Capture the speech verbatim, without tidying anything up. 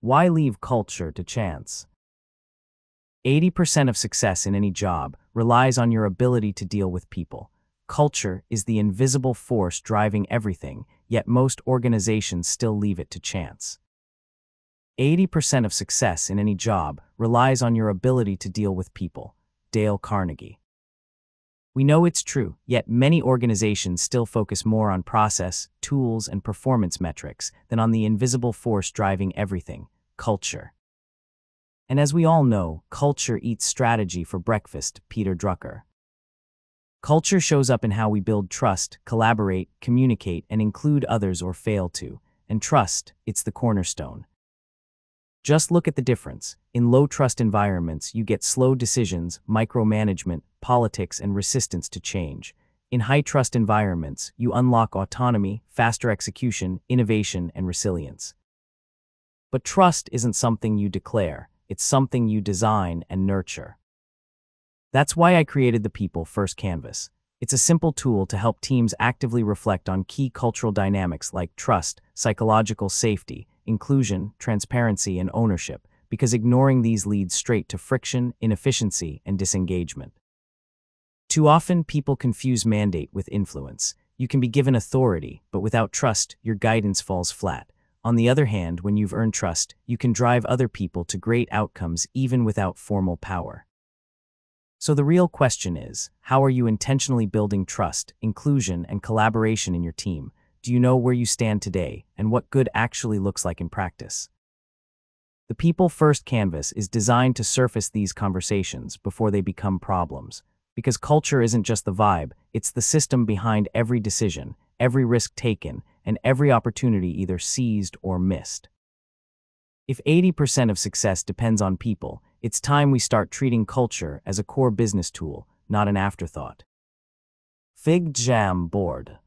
Why leave culture to chance? eighty percent of success in any job relies on your ability to deal with people. Culture is the invisible force driving everything, yet most organizations still leave it to chance. eighty percent of success in any job relies on your ability to deal with people. Dale Carnegie. We know it's true, yet many organizations still focus more on process, tools, and performance metrics than on the invisible force driving everything, culture. And as we all know, culture eats strategy for breakfast. Peter Drucker. Culture shows up in how we build trust, collaborate, communicate, and include others or fail to. And trust, it's the cornerstone. Just look at the difference. In low-trust environments, you get slow decisions, micromanagement, politics, and resistance to change. In high-trust environments, you unlock autonomy, faster execution, innovation, and resilience. But trust isn't something you declare. It's something you design and nurture. That's why I created the People First Canvas. It's a simple tool to help teams actively reflect on key cultural dynamics like trust, psychological safety, inclusion, transparency, and ownership, because ignoring these leads straight to friction, inefficiency, and disengagement. Too often, people confuse mandate with influence. You can be given authority, but without trust, your guidance falls flat. On the other hand, when you've earned trust, you can drive other people to great outcomes even without formal power. So the real question is, how are you intentionally building trust, inclusion, and collaboration in your team? Do you know where you stand today and what good actually looks like in practice? The People First Canvas is designed to surface these conversations before they become problems. Because culture isn't just the vibe, it's the system behind every decision, every risk taken, and every opportunity either seized or missed. If eighty percent of success depends on people, it's time we start treating culture as a core business tool, not an afterthought. Fig Jam Board.